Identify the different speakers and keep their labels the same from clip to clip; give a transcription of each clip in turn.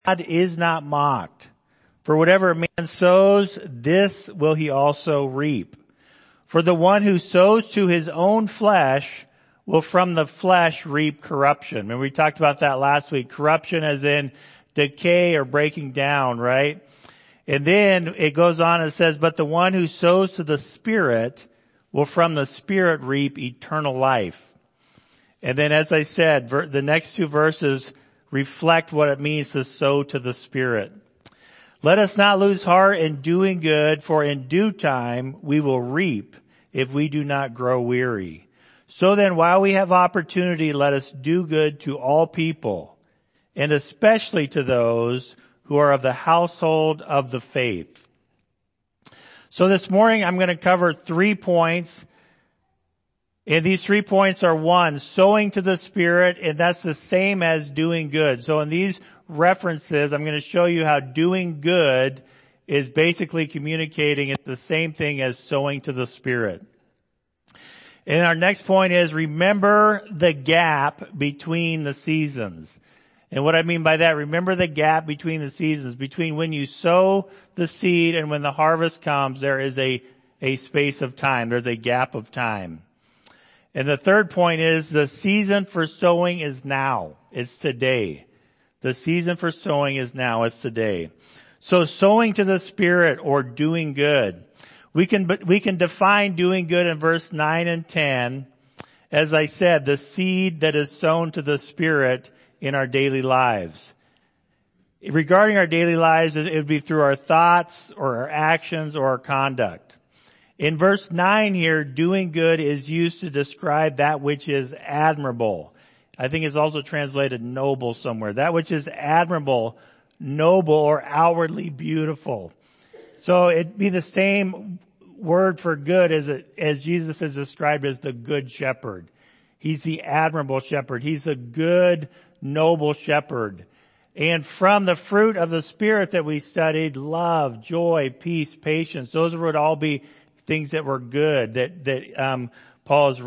Speaker 1: God is not mocked. For whatever a man sows, this will he also reap. For the one who sows to his own flesh will from the flesh reap corruption. And we talked about that last week. Corruption as in decay or breaking down, right? And then it goes on and says, but the one who sows to the Spirit will from the Spirit reap eternal life. And then as I said, the next two verses reflect what it means to sow to the Spirit. Let us not lose heart in doing good, for in due time we will reap if we do not grow weary. So then while we have opportunity, let us do good to all people, and especially to those who are of the household of the faith. So this morning I'm going to cover 3 points. And these 3 points are: 1, sowing to the Spirit, and that's the same as doing good. So in these references, I'm going to show you how doing good is basically communicating it's the same thing as sowing to the Spirit. And our next point is remember the gap between the seasons. And what I mean by that, remember the gap between the seasons. Between when you sow the seed and when the harvest comes, there is a space of time. There's a gap of time. And the third point is the season for sowing is now. It's today. The season for sowing is now. It's today. So sowing to the Spirit or doing good. We can define doing good in verse 9 and 10. As I said, the seed that is sown to the Spirit in our daily lives. Regarding our daily lives, it would be through our thoughts or our actions or our conduct. In verse 9 here, doing good is used to describe that which is admirable. I think it's also translated noble somewhere. That which is admirable, noble, or outwardly beautiful. So it'd be the same word for good as Jesus is described as the good shepherd. He's the admirable shepherd. He's a good, noble shepherd. And from the fruit of the Spirit that we studied, love, joy, peace, patience, those would all be things that were good that Paul is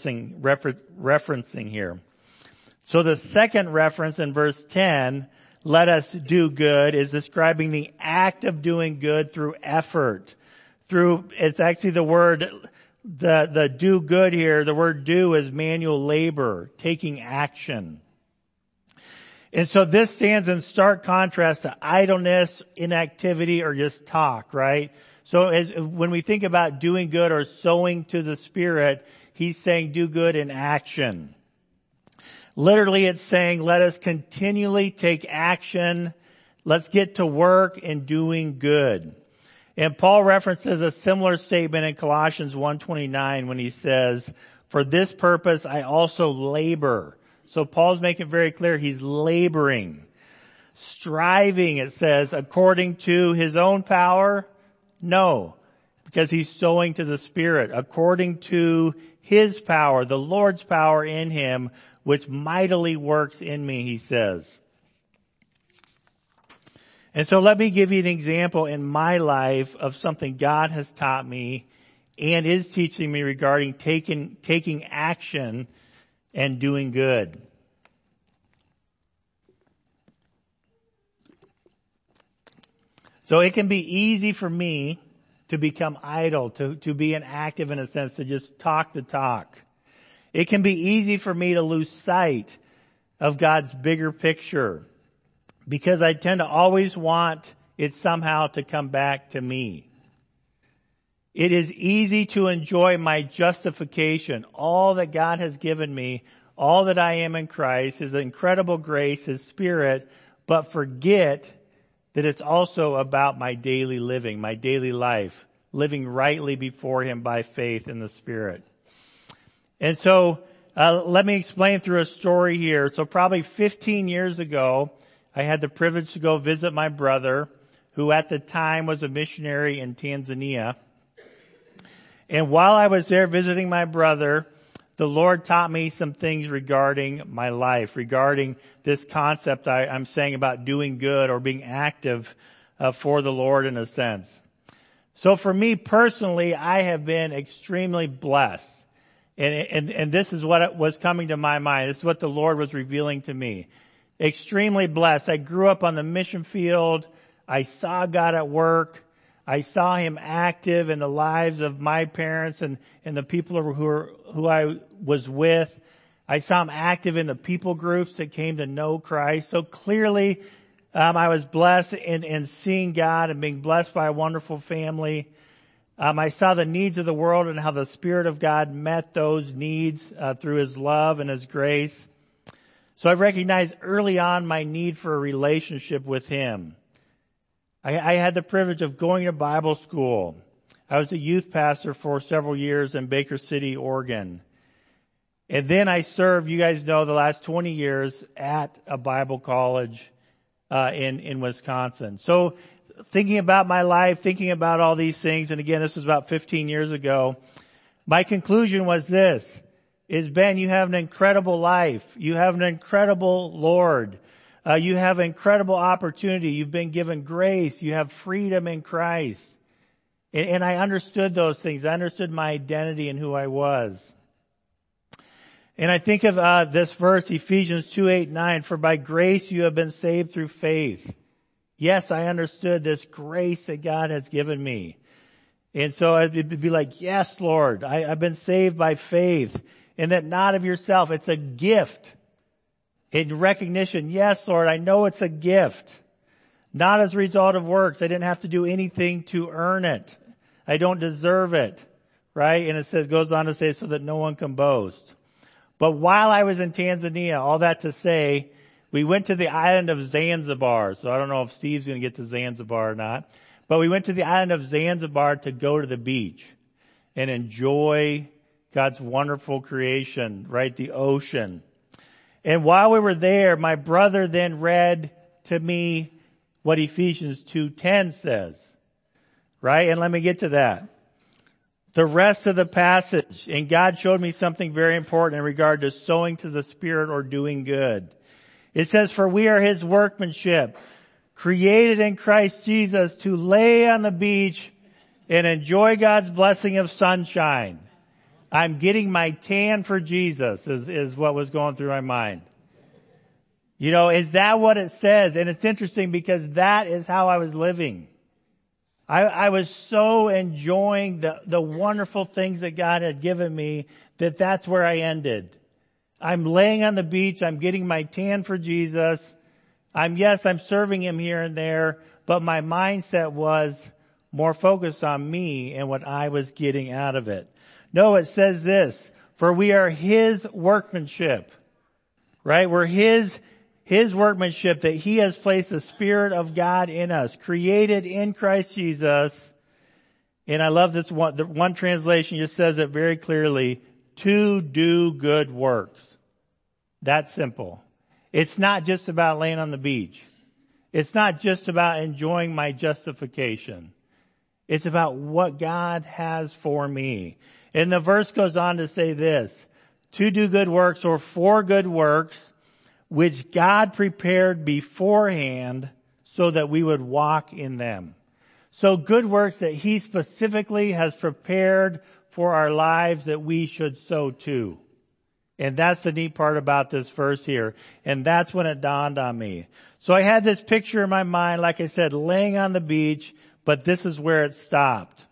Speaker 1: referencing here. So the second reference in verse 10, let us do good, is describing the act of doing good through effort. It's actually the word, the do good here, the word do is manual labor, taking action. And so this stands in stark contrast to idleness, inactivity, or just talk, right? So when we think about doing good or sowing to the Spirit, he's saying do good in action. Literally it's saying let us continually take action. Let's get to work in doing good. And Paul references a similar statement in Colossians 1:29 when he says, for this purpose I also labor. So Paul's making it very clear he's laboring. Striving, it says, according to his own power? No, because he's sowing to the Spirit. According to his power, the Lord's power in him, which mightily works in me, he says. And so let me give you an example in my life of something God has taught me and is teaching me regarding taking action and doing good. So it can be easy for me to become idle, to be inactive in a sense, to just talk the talk. It can be easy for me to lose sight of God's bigger picture because I tend to always want it somehow to come back to me. It is easy to enjoy my justification, all that God has given me, all that I am in Christ, His incredible grace, His Spirit, but forget that it's also about my daily living, my daily life, living rightly before Him by faith in the Spirit. And so, let me explain through a story here. So probably 15 years ago, I had the privilege to go visit my brother, who at the time was a missionary in Tanzania. And while I was there visiting my brother, the Lord taught me some things regarding my life, regarding this concept I'm saying about doing good or being active for the Lord in a sense. So for me personally, I have been extremely blessed. And this is what was coming to my mind. This is what the Lord was revealing to me. Extremely blessed. I grew up on the mission field. I saw God at work. I saw Him active in the lives of my parents and the people who I was with. I saw Him active in the people groups that came to know Christ. So clearly, I was blessed in seeing God and being blessed by a wonderful family. I saw the needs of the world and how the Spirit of God met those needs through His love and His grace. So I recognized early on my need for a relationship with Him. I had the privilege of going to Bible school. I was a youth pastor for several years in Baker City, Oregon. And then I served, you guys know, the last 20 years at a Bible college in Wisconsin. So thinking about my life, thinking about all these things, and again, this was about 15 years ago, my conclusion was this, is Ben, you have an incredible life. You have an incredible Lord. You have incredible opportunity. You've been given grace. You have freedom in Christ. And I understood those things. I understood my identity and who I was. And I think of this verse, Ephesians 2:8-9, for by grace you have been saved through faith. Yes, I understood this grace that God has given me. And so it'd be like, yes, Lord, I've been saved by faith. And that not of yourself, it's a gift. In recognition, yes, Lord, I know it's a gift. Not as a result of works. I didn't have to do anything to earn it. I don't deserve it. Right? And it goes on to say, so that no one can boast. But while I was in Tanzania, all that to say, we went to the island of Zanzibar. So I don't know if Steve's going to get to Zanzibar or not. But we went to the island of Zanzibar to go to the beach and enjoy God's wonderful creation, right? The ocean. And while we were there, my brother then read to me what Ephesians 2:10 says, right? And let me get to that. The rest of the passage, and God showed me something very important in regard to sowing to the Spirit or doing good. It says, for we are His workmanship, created in Christ Jesus to lay on the beach and enjoy God's blessing of sunshine. I'm getting my tan for Jesus is what was going through my mind. You know, is that what it says? And it's interesting because that is how I was living. I was so enjoying the wonderful things that God had given me that that's where I ended. I'm laying on the beach. I'm getting my tan for Jesus. I'm serving Him here and there, but my mindset was more focused on me and what I was getting out of it. No, it says this, for we are His workmanship, right? We're His workmanship that He has placed the Spirit of God in us, created in Christ Jesus. And I love this one, the one translation just says it very clearly, to do good works. That's simple. It's not just about laying on the beach. It's not just about enjoying my justification. It's about what God has for me. And the verse goes on to say this, to do good works or for good works, which God prepared beforehand so that we would walk in them. So good works that He specifically has prepared for our lives that we should sow to. And that's the neat part about this verse here. And that's when it dawned on me. So I had this picture in my mind, like I said, laying on the beach, but this is where it stopped.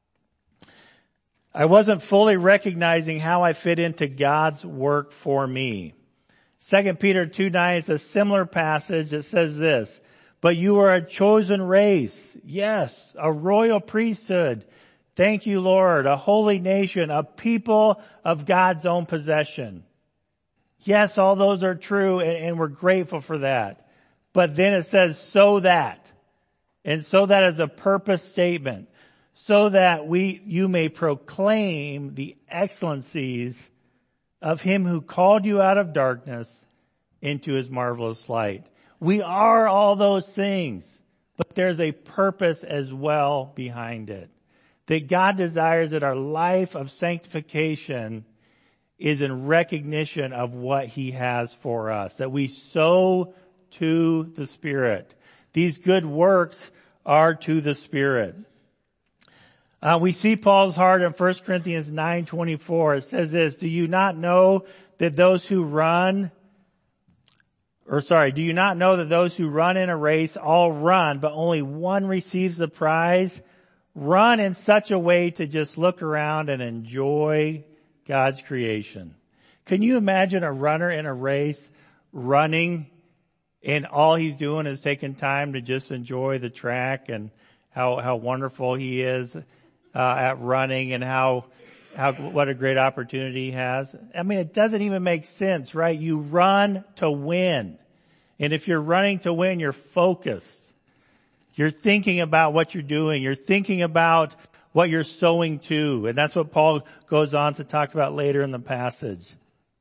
Speaker 1: I wasn't fully recognizing how I fit into God's work for me. 2 Peter 2:9 is a similar passage that says this, but you are a chosen race. Yes, a royal priesthood. Thank you, Lord, a holy nation, a people of God's own possession. Yes, all those are true and we're grateful for that. But then it says, so that. And so that is a purpose statement. So that you may proclaim the excellencies of Him who called you out of darkness into His marvelous light. We are all those things, but there's a purpose as well behind it. That God desires that our life of sanctification is in recognition of what He has for us. That we sow to the Spirit. These good works are to the Spirit. We see Paul's heart in 1 Corinthians 9:24. It says this, do you not know that those who run, do you not know that those who run in a race all run, but only one receives the prize? Run in such a way to just look around and enjoy God's creation. Can you imagine a runner in a race running and all he's doing is taking time to just enjoy the track and how wonderful he is at running and what a great opportunity he has? I mean, it doesn't even make sense, right? You run to win. And if you're running to win, you're focused. You're thinking about what you're doing. You're thinking about what you're sowing to. And that's what Paul goes on to talk about later in the passage.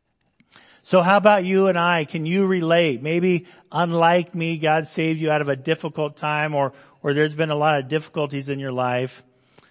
Speaker 1: So how about you and I? Can you relate? Maybe unlike me, God saved you out of a difficult time or there's been a lot of difficulties in your life.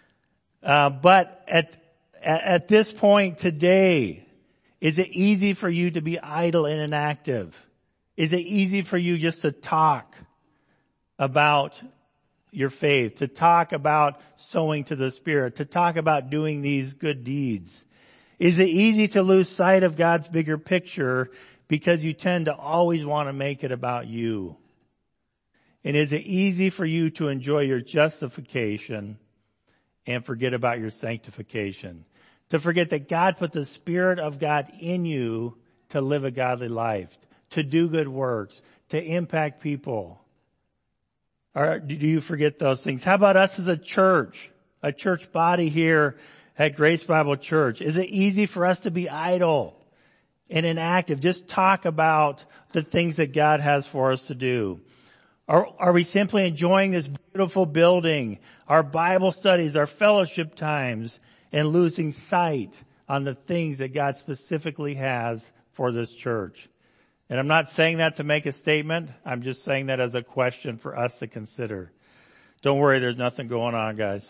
Speaker 1: But at this point today, is it easy for you to be idle and inactive? Is it easy for you just to talk about your faith, to talk about sowing to the Spirit, to talk about doing these good deeds? Is it easy to lose sight of God's bigger picture because you tend to always want to make it about you? And is it easy for you to enjoy your justification and forget about your sanctification? To forget that God put the Spirit of God in you to live a godly life, to do good works, to impact people. Or do you forget those things? How about us as a church body here at Grace Bible Church? Is it easy for us to be idle and inactive? Just talk about the things that God has for us to do. Are we simply enjoying this beautiful building, our Bible studies, our fellowship times, and losing sight on the things that God specifically has for this church? And I'm not saying that to make a statement. I'm just saying that as a question for us to consider. Don't worry, there's nothing going on, guys.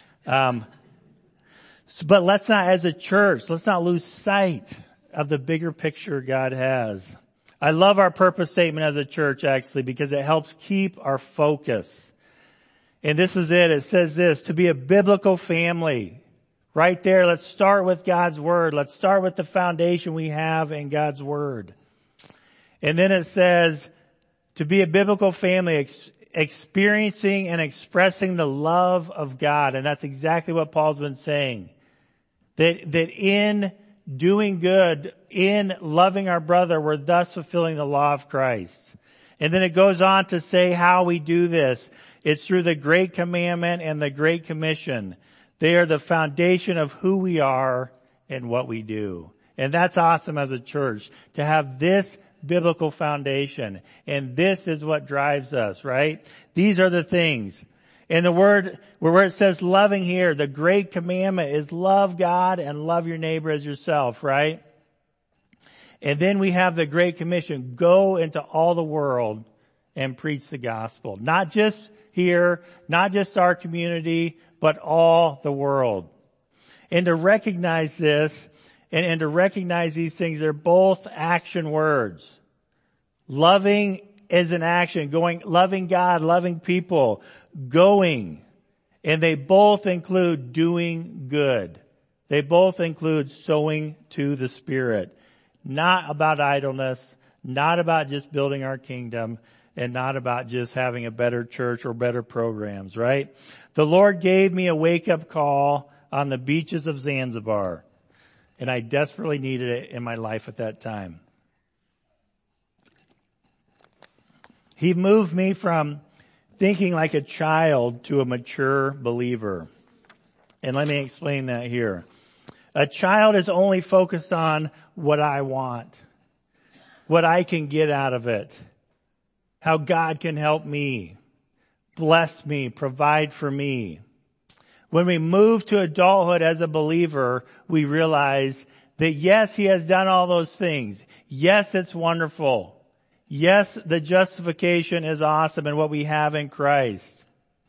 Speaker 1: But let's not, as a church, let's not lose sight of the bigger picture God has. I love our purpose statement as a church, actually, because it helps keep our focus. And this is it. It says this: to be a biblical family. Right there, let's start with God's Word. Let's start with the foundation we have in God's Word. And then it says to be a biblical family, experiencing and expressing the love of God. And that's exactly what Paul's been saying. That in doing good, in loving our brother, we're thus fulfilling the law of Christ. And then it goes on to say how we do this. It's through the Great Commandment and the Great Commission. They are the foundation of who we are and what we do. And that's awesome as a church to have this biblical foundation. And this is what drives us, right? These are the things. And the word, where it says loving here, the great commandment is love God and love your neighbor as yourself, right? And then we have the Great Commission, go into all the world and preach the gospel. Not just here, not just our community, but all the world. And to recognize this, and to recognize these things, they're both action words. Loving is an action, loving God, loving people, going. And they both include doing good. They both include sowing to the Spirit. Not about idleness, not about just building our kingdom, and not about just having a better church or better programs, right? The Lord gave me a wake-up call on the beaches of Zanzibar, and I desperately needed it in my life at that time. He moved me from thinking like a child to a mature believer. And let me explain that here. A child is only focused on what I want, what I can get out of it, how God can help me, bless me, provide for me. When we move to adulthood as a believer, we realize that yes, He has done all those things. Yes, it's wonderful. Yes, the justification is awesome and what we have in Christ.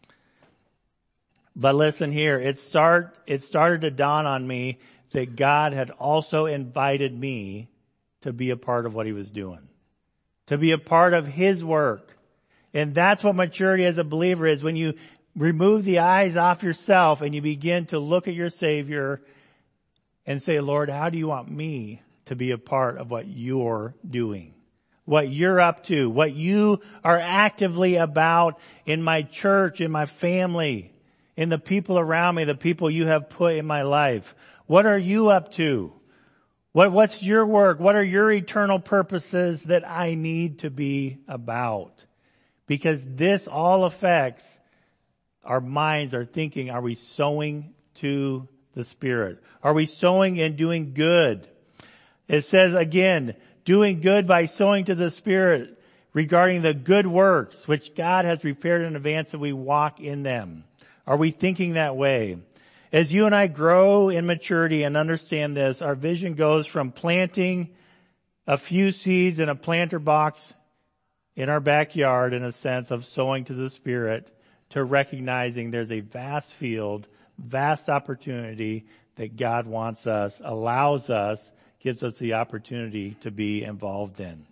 Speaker 1: But listen here, it started to dawn on me that God had also invited me to be a part of what He was doing, to be a part of His work. And that's what maturity as a believer is, when you remove the eyes off yourself and you begin to look at your Savior and say, Lord, how do you want me to be a part of what you're doing? what you're up to, what you are actively about in my church, in my family, in the people around me, the people you have put in my life. What are you up to? What's your work? What are your eternal purposes that I need to be about? Because this all affects our minds, our thinking. Are we sowing to the Spirit? Are we sowing and doing good? It says again, doing good by sowing to the Spirit regarding the good works which God has prepared in advance that we walk in them. Are we thinking that way? As you and I grow in maturity and understand this, our vision goes from planting a few seeds in a planter box in our backyard, in a sense of sowing to the Spirit, to recognizing there's a vast field, vast opportunity that God wants us, allows us, gives us the opportunity to be involved in.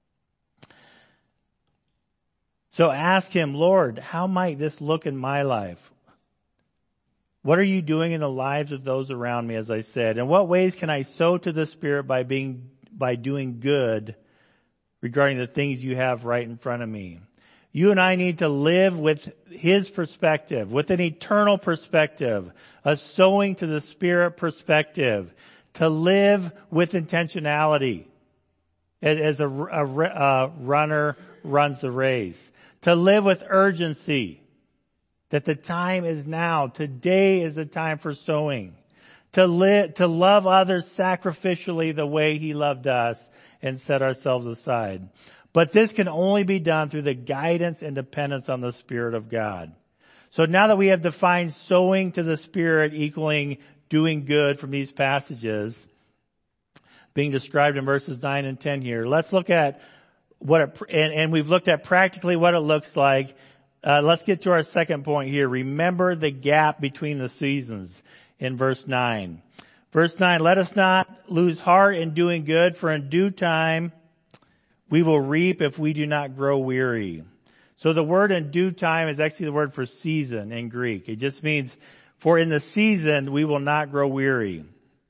Speaker 1: So ask Him, Lord, how might this look in my life? What are you doing in the lives of those around me, as I said? In what ways can I sow to the Spirit by doing good regarding the things you have right in front of me? You and I need to live with His perspective, with an eternal perspective, a sowing to the Spirit perspective, to live with intentionality as a runner runs the race, to live with urgency, that the time is now. Today is the time for sowing. To love others sacrificially the way He loved us and set ourselves aside. But this can only be done through the guidance and dependence on the Spirit of God. So now that we have defined sowing to the Spirit equaling doing good from these passages being described in verses 9 and 10 here, let's look at and we've looked at practically what it looks like. Let's get to our second point here. Remember the gap between the seasons in verse 9. Verse 9, let us not lose heart in doing good, for in due time we will reap if we do not grow weary. So the word in due time is actually the word for season in Greek. It just means, for in the season we will not grow weary.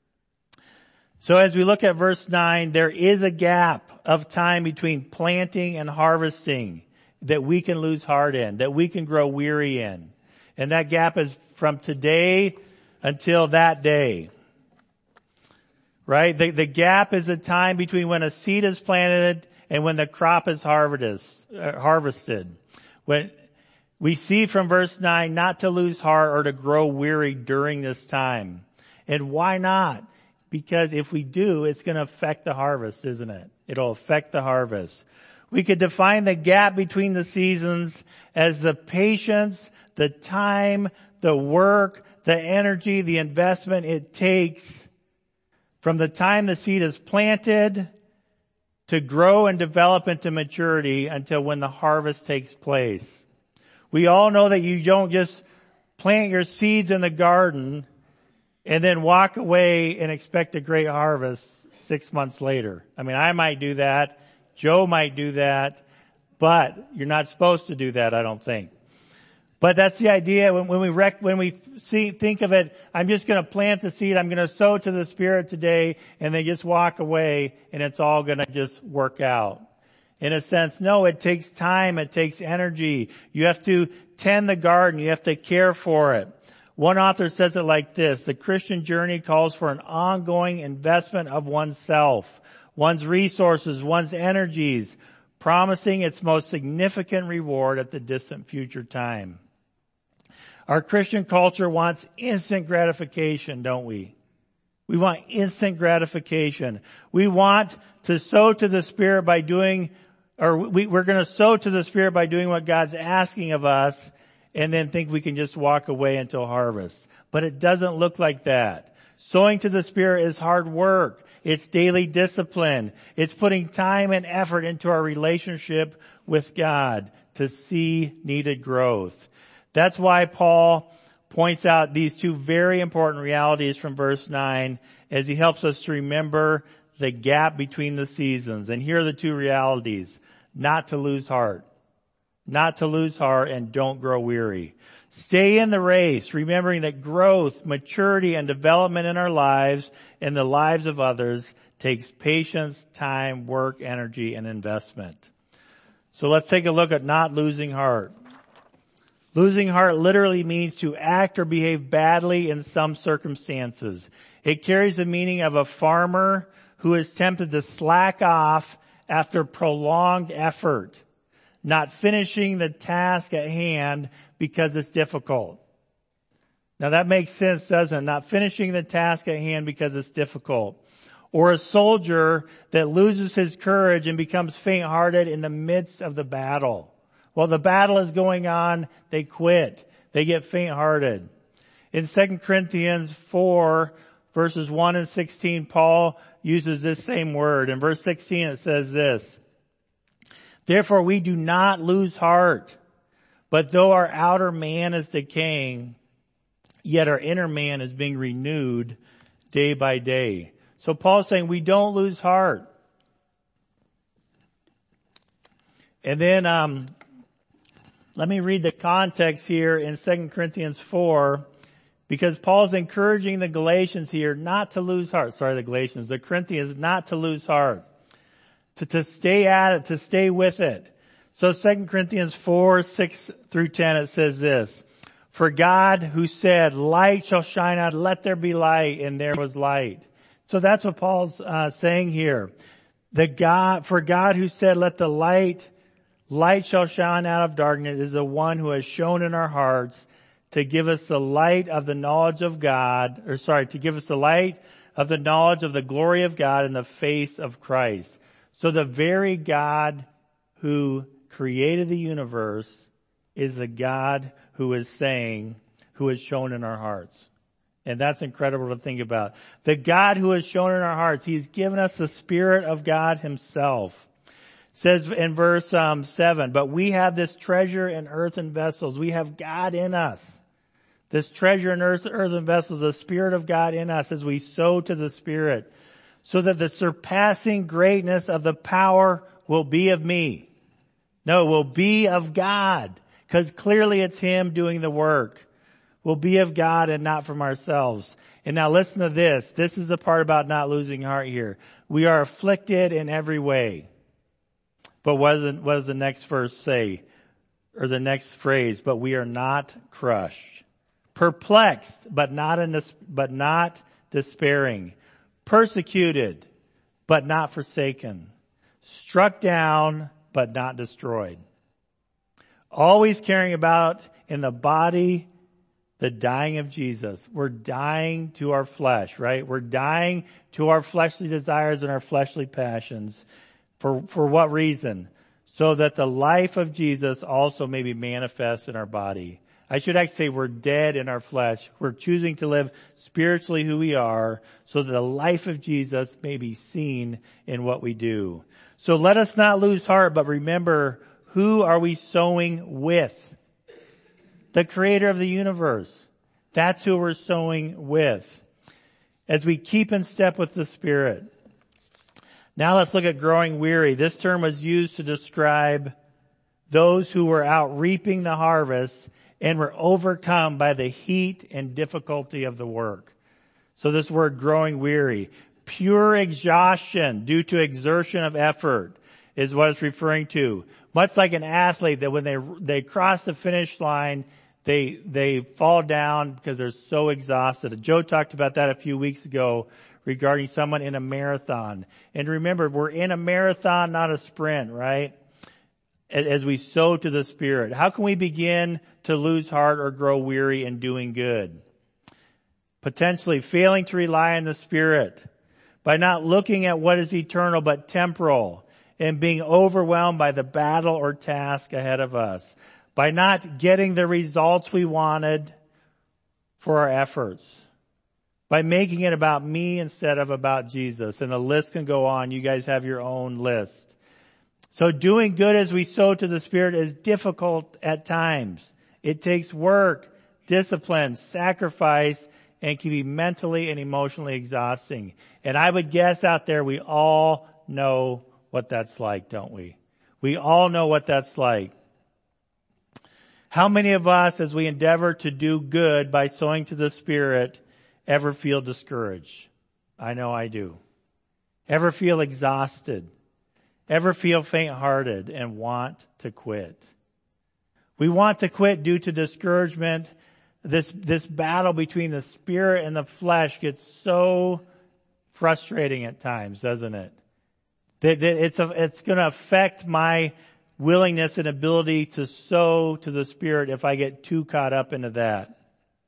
Speaker 1: So as we look at verse 9, there is a gap of time between planting and harvesting that we can lose heart in, that we can grow weary in. And that gap is from today until that day. Right? The gap is the time between when a seed is planted and when the crop is harvested. When we see from verse 9 not to lose heart or to grow weary during this time. And why not? Because if we do, it's going to affect the harvest, isn't it? It'll affect the harvest. We could define the gap between the seasons as the patience, the time, the work, the energy, the investment it takes from the time the seed is planted to grow and develop into maturity until when the harvest takes place. We all know that you don't just plant your seeds in the garden and then walk away and expect a great harvest 6 months later. I mean, I might do that. Joe might do that, but you're not supposed to do that, I don't think. But that's the idea when we think of it. I'm just going to plant the seed. I'm going to sow to the Spirit today, and then just walk away, and it's all going to just work out. In a sense, no, it takes time. It takes energy. You have to tend the garden. You have to care for it. One author says it like this: the Christian journey calls for an ongoing investment of oneself, one's resources, one's energies, promising its most significant reward at the distant future time. Our Christian culture wants instant gratification, don't we? We want instant gratification. We want to sow to the Spirit by doing, we're going to sow to the Spirit by doing what God's asking of us, and then think we can just walk away until harvest. But it doesn't look like that. Sowing to the Spirit is hard work. It's daily discipline. It's putting time and effort into our relationship with God to see needed growth. That's why Paul points out these two very important realities from verse 9 as he helps us to remember the gap between the seasons. And here are the two realities: not to lose heart. Not to lose heart, and don't grow weary. Stay in the race, remembering that growth, maturity, and development in our lives and the lives of others takes patience, time, work, energy, and investment. So let's take a look at not losing heart. Losing heart literally means to act or behave badly in some circumstances. It carries the meaning of a farmer who is tempted to slack off after prolonged effort, not finishing the task at hand because it's difficult. Now that makes sense, doesn't it? Not finishing the task at hand because it's difficult. Or a soldier that loses his courage and becomes faint-hearted in the midst of the battle. While the battle is going on, they quit. They get faint-hearted. In 2 Corinthians 4, verses 1 and 16, Paul uses this same word. In verse 16 it says this, "Therefore we do not lose heart, but though our outer man is decaying, yet our inner man is being renewed day by day." So Paul's saying we don't lose heart. And then let me read the context here in 2 Corinthians 4, because Paul's encouraging the Galatians here not to lose heart. The Corinthians not to lose heart. To stay at it, to stay with it. So 2 Corinthians 4, 6 through 10, it says this, "For God who said, light shall shine out, let there be light, and there was light." So that's what Paul's saying here. For God who said, let the light shall shine out of darkness, is the one who has shone in our hearts to give us the light of the knowledge of God, to give us the light of the knowledge of the glory of God in the face of Christ. So the very God who created the universe is the God who is shown in our hearts. And that's incredible to think about. The God who has shown in our hearts, He's given us the Spirit of God Himself. It says in verse 7, "But we have this treasure in earthen vessels." We have God in us. This treasure in earthen vessels, the Spirit of God in us as we sow to the Spirit, so that the surpassing greatness of the power will be of me. No, it will be of God, because clearly it's Him doing the work. Will be of God and not from ourselves. And now listen to this. This is the part about not losing heart here. "We are afflicted in every way." But what does the next verse say? Or the next phrase? "But we are not crushed. Perplexed, but not despairing. Persecuted, but not forsaken. Struck down, but not destroyed. Always carrying about in the body the dying of Jesus." We're dying to our flesh, right? We're dying to our fleshly desires and our fleshly passions. For what reason? So that the life of Jesus also may be manifest in our body. I should actually say we're dead in our flesh. We're choosing to live spiritually who we are, so that the life of Jesus may be seen in what we do. So let us not lose heart, but remember, who are we sowing with? The Creator of the universe. That's who we're sowing with. As we keep in step with the Spirit. Now let's look at growing weary. This term was used to describe those who were out reaping the harvest and were overcome by the heat and difficulty of the work. So this word growing weary. Pure exhaustion due to exertion of effort is what it's referring to. Much like an athlete that when they cross the finish line, they fall down because they're so exhausted. Joe talked about that a few weeks ago regarding someone in a marathon. And remember, we're in a marathon, not a sprint, right? As we sow to the Spirit. How can we begin to lose heart or grow weary in doing good? Potentially failing to rely on the Spirit. By not looking at what is eternal but temporal. And being overwhelmed by the battle or task ahead of us. By not getting the results we wanted for our efforts. By making it about me instead of about Jesus. And the list can go on. You guys have your own list. So doing good as we sow to the Spirit is difficult at times. It takes work, discipline, sacrifice, and can be mentally and emotionally exhausting. And I would guess out there we all know what that's like, don't we? We all know what that's like. How many of us, as we endeavor to do good by sowing to the Spirit, ever feel discouraged? I know I do. Ever feel exhausted? Ever feel faint-hearted and want to quit? We want to quit due to discouragement. This battle between the spirit and the flesh gets so frustrating at times, doesn't it? That it's going to affect my willingness and ability to sow to the spirit if I get too caught up into that.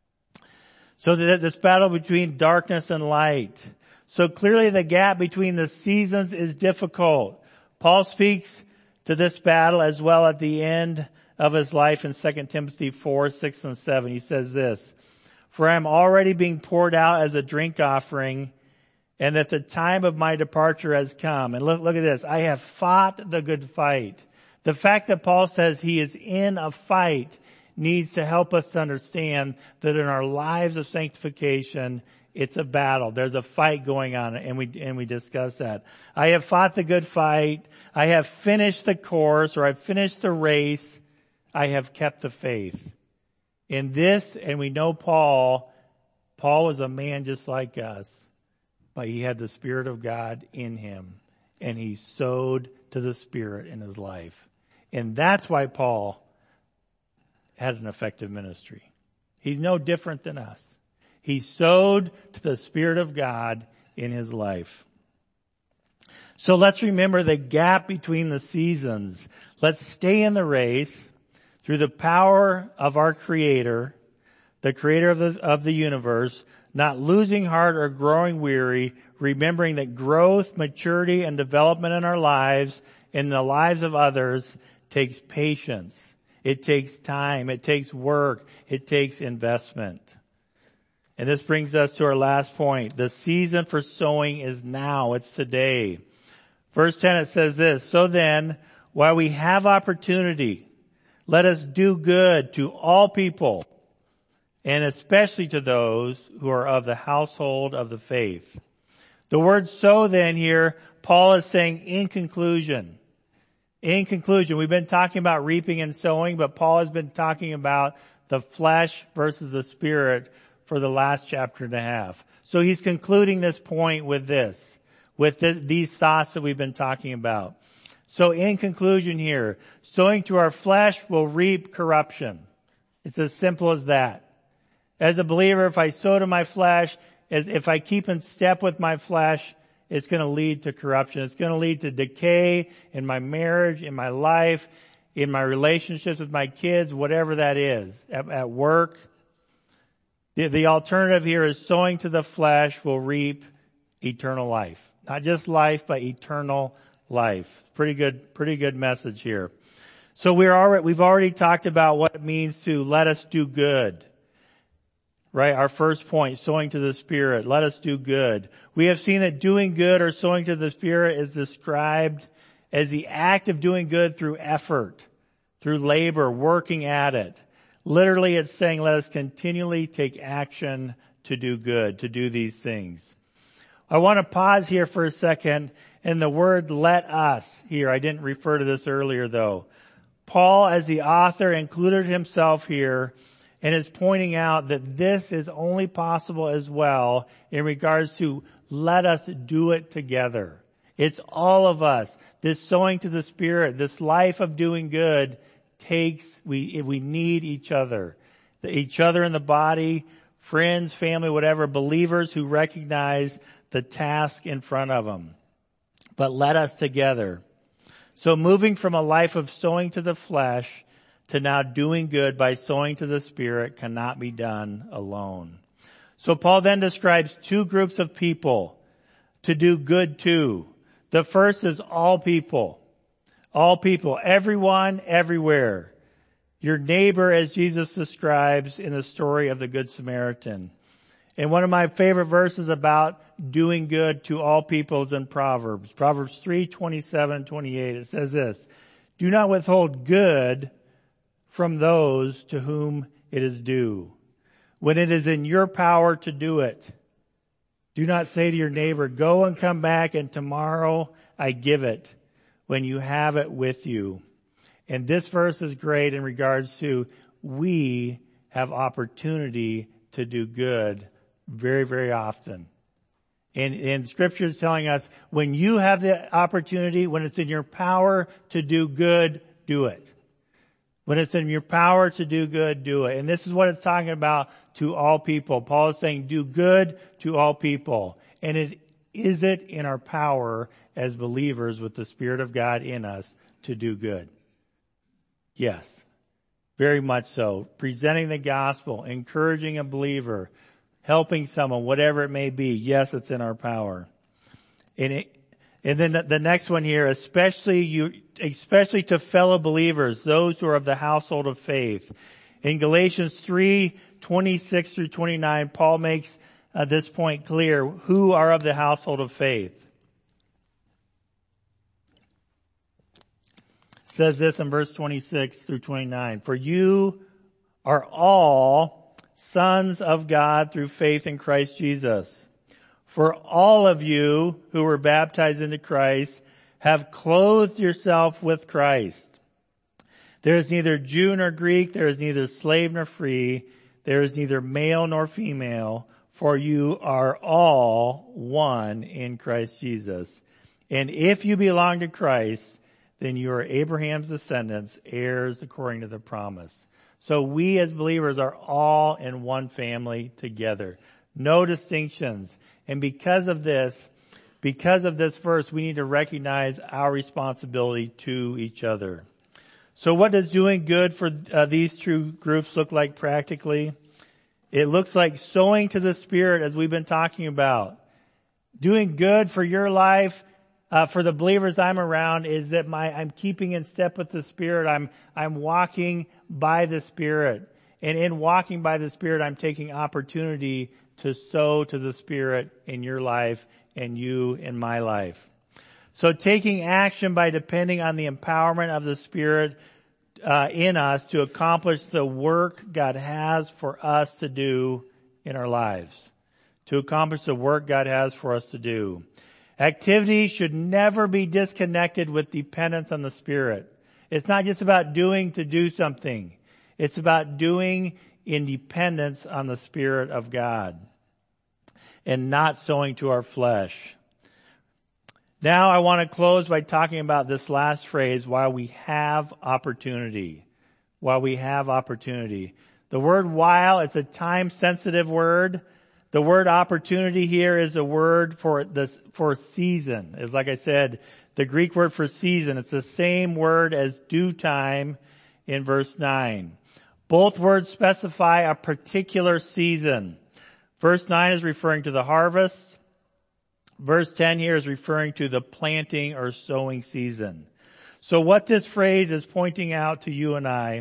Speaker 1: So this battle between darkness and light. So clearly the gap between the seasons is difficult. Paul speaks to this battle as well at the end of his life in 2 Timothy 4, 6, and 7. He says this, "For I am already being poured out as a drink offering, and that the time of my departure has come." And look at this. "I have fought the good fight." The fact that Paul says he is in a fight needs to help us to understand that in our lives of sanctification, it's a battle. There's a fight going on, and we discuss that. "I have fought the good fight. I have finished the course," or "I've finished the race. I have kept the faith." In this, and we know Paul was a man just like us, but he had the Spirit of God in him, and he sowed to the Spirit in his life. And that's why Paul had an effective ministry. He's no different than us. He sowed to the Spirit of God in his life. So let's remember the gap between the seasons. Let's stay in the race through the power of our Creator, the Creator of the universe, not losing heart or growing weary, remembering that growth, maturity, and development in our lives, in the lives of others, takes patience. It takes time. It takes work. It takes investment. And this brings us to our last point. The season for sowing is now. It's today. Verse 10, it says this, "So then, while we have opportunity, let us do good to all people, and especially to those who are of the household of the faith." The word "so" then here, Paul is saying in conclusion. In conclusion, we've been talking about reaping and sowing, but Paul has been talking about the flesh versus the spirit for the last chapter and a half. So he's concluding this point with this, these thoughts that we've been talking about. So in conclusion here, sowing to our flesh will reap corruption. It's as simple as that. As a believer, if I sow to my flesh, if I keep in step with my flesh, it's going to lead to corruption. It's going to lead to decay in my marriage, in my life, in my relationships with my kids, whatever that is, at work. The alternative here is sowing to the flesh will reap eternal life. Not just life, but eternal life. Pretty good message here. So we've already talked about what it means to let us do good. Right? Our first point, sowing to the Spirit. Let us do good. We have seen that doing good or sowing to the Spirit is described as the act of doing good through effort, through labor, working at it. Literally, it's saying let us continually take action to do good, to do these things. I want to pause here for a second, and the word "let us" here, I didn't refer to this earlier though. Paul, as the author, included himself here and is pointing out that this is only possible as well in regards to let us do it together. It's all of us. This sowing to the Spirit, this life of doing good we need each other. Each other in the body, friends, family, whatever, believers who recognize the task in front of them. But let us together. So moving from a life of sowing to the flesh to now doing good by sowing to the Spirit cannot be done alone. So Paul then describes two groups of people to do good to. The first is all people. All people. Everyone, everywhere. Your neighbor, as Jesus describes in the story of the Good Samaritan. And one of my favorite verses about doing good to all people is in Proverbs. Proverbs 3:27-28. It says this, "Do not withhold good from those to whom it is due, when it is in your power to do it. Do not say to your neighbor, 'Go and come back, and tomorrow I give it,' when you have it with you." And this verse is great in regards to we have opportunity to do good very, very often. And Scripture is telling us when you have the opportunity, when it's in your power to do good, do it. When it's in your power to do good, do it. And this is what it's talking about to all people. Paul is saying do good to all people. And is it in our power as believers with the Spirit of God in us to do good? Yes, very much so. Presenting the gospel, encouraging a believer, helping someone, whatever it may be. Yes, it's in our power. And then the next one here, especially to fellow believers, those who are of the household of faith. In Galatians 3:26 through 29, Paul makes this point clear, who are of the household of faith. It says this in verse 26 through 29, for you are all sons of God through faith in Christ Jesus. For all of you who were baptized into Christ have clothed yourself with Christ. There is neither Jew nor Greek, there is neither slave nor free, there is neither male nor female, for you are all one in Christ Jesus. And if you belong to Christ, then you are Abraham's descendants, heirs according to the promise. So we as believers are all in one family together. No distinctions. And because of this verse, we need to recognize our responsibility to each other. So what does doing good for these two groups look like practically? It looks like sowing to the Spirit, as we've been talking about. Doing good for your life, for the believers I'm around, is that I'm keeping in step with the Spirit. I'm walking by the Spirit. And in walking by the Spirit, I'm taking opportunity to sow to the Spirit in your life and you in my life. So taking action by depending on the empowerment of the Spirit in us to accomplish the work God has for us to do in our lives. To accomplish the work God has for us to do. Activity should never be disconnected with dependence on the Spirit. It's not just about doing to do something. It's about doing in dependence on the Spirit of God and not sowing to our flesh. Now I want to close by talking about this last phrase, while we have opportunity. While we have opportunity. The word while, it's a time-sensitive word. The word opportunity here is a word for season. It's like I said, the Greek word for season. It's the same word as due time in verse 9. Both words specify a particular season. Verse 9 is referring to the harvest. Verse 10 here is referring to the planting or sowing season. So what this phrase is pointing out to you and I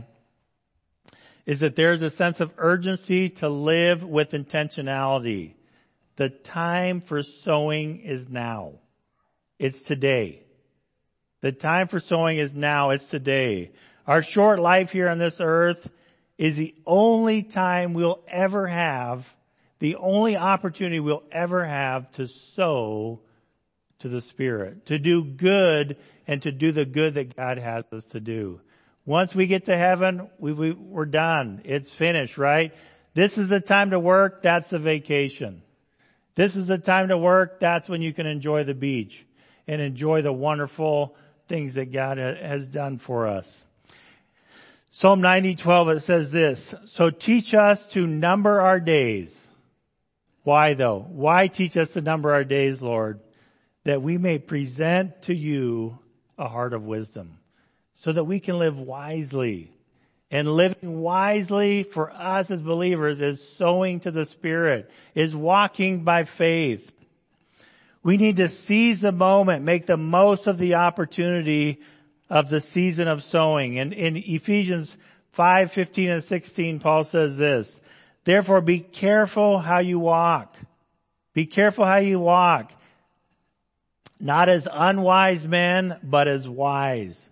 Speaker 1: is that there's a sense of urgency to live with intentionality. The time for sowing is now. It's today. The time for sowing is now. It's today. Our short life here on this earth is the only time we'll ever have, the only opportunity we'll ever have to sow to the Spirit, to do good and to do the good that God has us to do. Once we get to heaven, we're done. It's finished, right? This is the time to work. That's the vacation. This is the time to work. That's when you can enjoy the beach and enjoy the wonderful things that God has done for us. Psalm 90:12, it says this, so teach us to number our days. Why though? Why teach us to number our days, Lord? That we may present to you a heart of wisdom, so that we can live wisely. And living wisely for us as believers is sowing to the Spirit, is walking by faith. We need to seize the moment, make the most of the opportunity of the season of sowing. And in Ephesians 5:15 and 16, Paul says this, therefore be careful how you walk. Be careful how you walk. Not as unwise men, but as wise.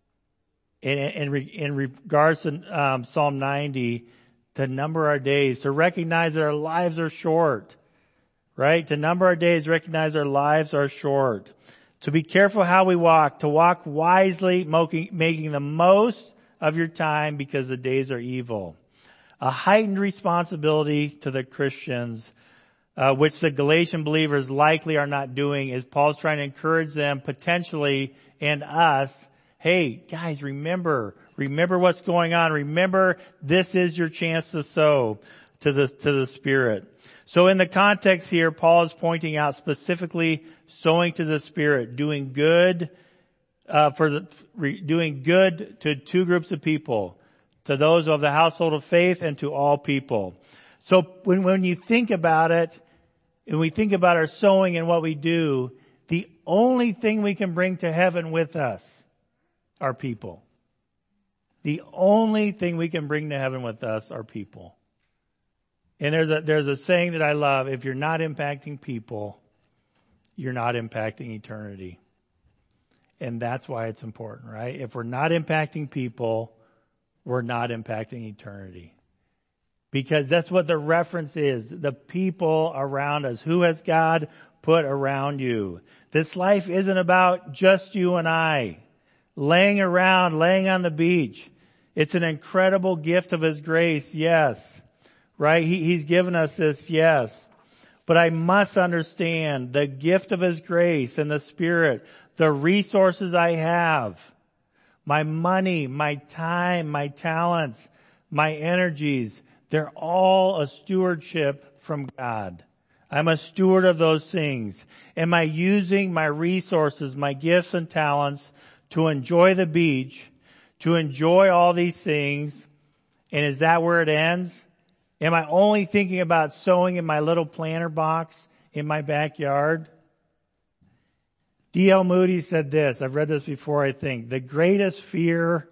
Speaker 1: In regards to Psalm 90, to number our days, to recognize that our lives are short. Right? To number our days, recognize our lives are short. To be careful how we walk, to walk wisely, making the most of your time because the days are evil. A heightened responsibility to the Christians which the Galatian believers likely are not doing, is Paul's trying to encourage them potentially and us. Hey, guys, remember what's going on. Remember, this is your chance to sow to the Spirit. So in the context here, Paul is pointing out specifically sowing to the Spirit, doing good, doing good to two groups of people, to those of the household of faith and to all people. So when you think about it, and we think about our sowing and what we do, the only thing we can bring to heaven with us are people. The only thing we can bring to heaven with us are people. And there's a saying that I love: if you're not impacting people, you're not impacting eternity. And that's why it's important, right? If we're not impacting people, we're not impacting eternity. Because that's what the reference is. The people around us. Who has God put around you? This life isn't about just you and I laying around, laying on the beach. It's an incredible gift of His grace, yes. Right? He's given us this, yes. But I must understand the gift of His grace and the Spirit, the resources I have, my money, my time, my talents, my energies, they're all a stewardship from God. I'm a steward of those things. Am I using my resources, my gifts and talents to enjoy the beach, to enjoy all these things? And is that where it ends? Am I only thinking about sowing in my little planter box in my backyard? D.L. Moody said this. I've read this before, I think. Our greatest fear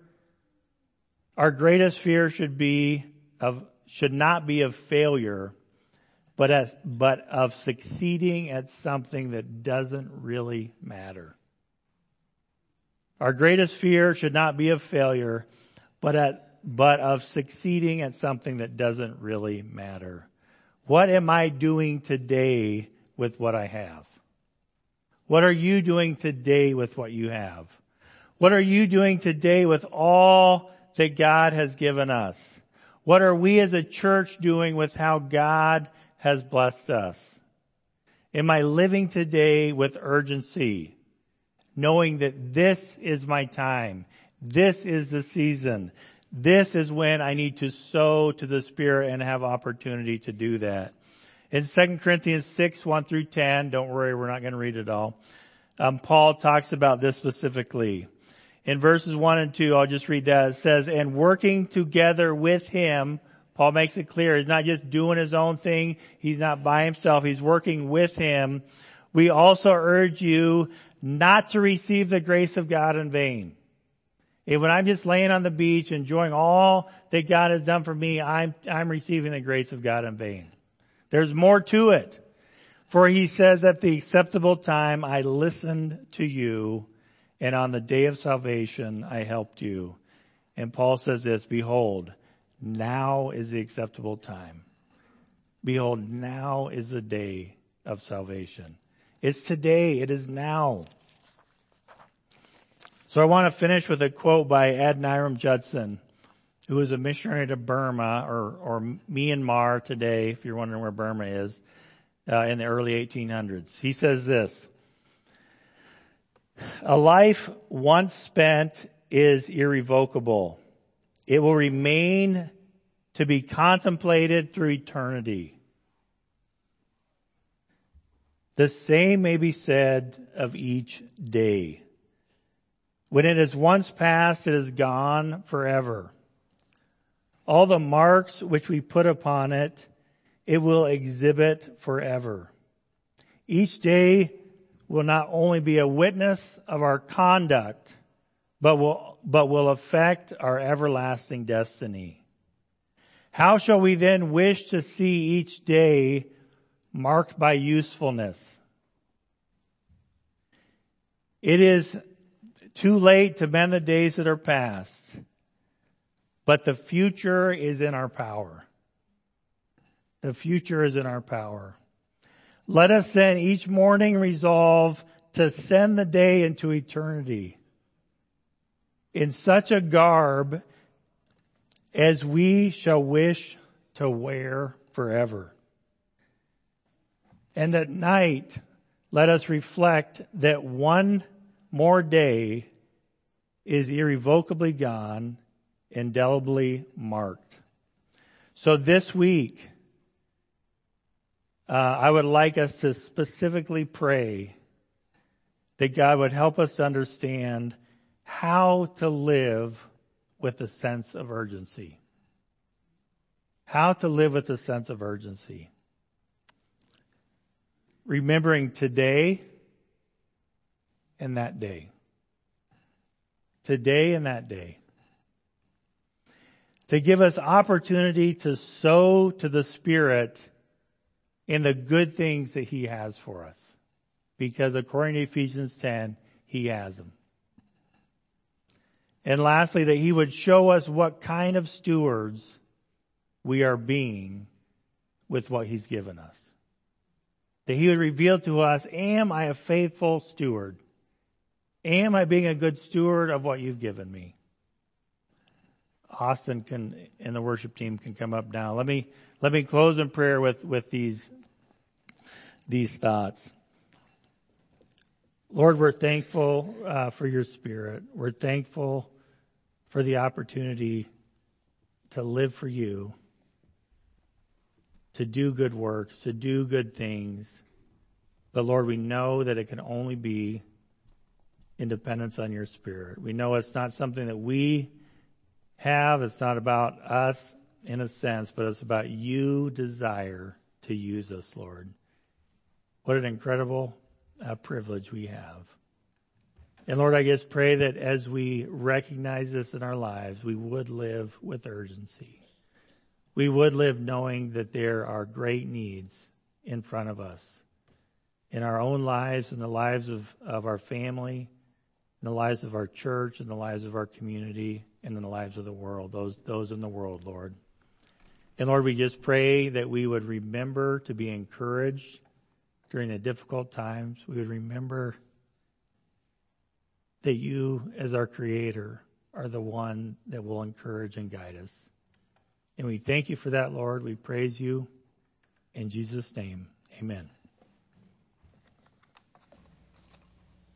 Speaker 1: should not be of failure, but of succeeding at something that doesn't really matter. Our greatest fear should not be of failure, but of succeeding at something that doesn't really matter. What am I doing today with what I have? What are you doing today with what you have? What are you doing today with all that God has given us? What are we as a church doing with how God has blessed us? Am I living today with urgency, knowing that this is my time, this is the season, this is when I need to sow to the Spirit and have opportunity to do that? In 2 Corinthians 6, 1 through 10, don't worry, we're not going to read it all. Paul talks about this specifically. In verses 1 and 2, I'll just read that. It says, and working together with Him, Paul makes it clear, he's not just doing his own thing. He's not by himself. He's working with Him. We also urge you not to receive the grace of God in vain. And when I'm just laying on the beach, enjoying all that God has done for me, I'm receiving the grace of God in vain. There's more to it. For He says, at the acceptable time I listened to you, and on the day of salvation I helped you. And Paul says this, behold, now is the acceptable time. Behold, now is the day of salvation. It's today. It is now. So I want to finish with a quote by Adoniram Judson, who was a missionary to Burma, or Myanmar today, if you're wondering where Burma is, in the early 1800s. He says this, a life once spent is irrevocable. It will remain to be contemplated through eternity. The same may be said of each day. When it is once past, it is gone forever. All the marks which we put upon it, it will exhibit forever. Each day will not only be a witness of our conduct, but will affect our everlasting destiny. How shall we then wish to see each day marked by usefulness? It is too late to mend the days that are past, but the future is in our power. The future is in our power. Let us then each morning resolve to send the day into eternity in such a garb as we shall wish to wear forever. And at night, let us reflect that one more day is irrevocably gone, indelibly marked. So this week, I would like us to specifically pray that God would help us to understand how to live with a sense of urgency. How to live with a sense of urgency. Remembering today and that day. Today and that day. To give us opportunity to sow to the Spirit in the good things that He has for us. Because according to Ephesians 10, He has them. And lastly, that He would show us what kind of stewards we are being with what He's given us. That He would reveal to us, am I a faithful steward? Am I being a good steward of what You've given me? Austin and the worship team can come up now. Let me close in prayer with these thoughts. Lord, we're thankful for Your Spirit. We're thankful for the opportunity to live for You, to do good works, to do good things. But Lord, we know that it can only be in dependence on Your Spirit. We know it's not something that we have. It's not about us in a sense, but it's about You desire to use us, Lord. What an incredible privilege we have. And Lord, I just pray that as we recognize this in our lives, we would live with urgency. We would live knowing that there are great needs in front of us in our own lives, in the lives of our family, in the lives of our church, in the lives of our community, and in the lives of the world, those in the world, Lord. And Lord, we just pray that we would remember to be encouraged during the difficult times. We would remember that You, as our Creator, are the one that will encourage and guide us. And we thank You for that, Lord. We praise You. In Jesus' name, amen.